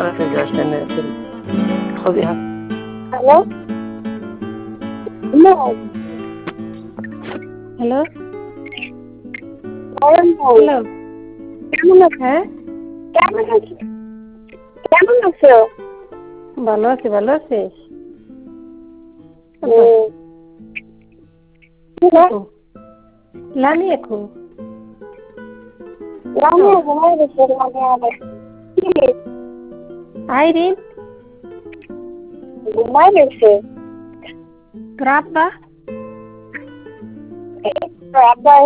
Ahora se ya está en el jodida. Hello hello বলেন ভাই hello কেমন আছো? হ্যাঁ কেমন আছো? কেমন আছো? ভালো আছি ভালো আছিস লানি এখন লামিয়া ঘুমাই গেছে লামিয়া আবার কি আইরিন ঘুমাই গেছে তোর আব্বা আব্বা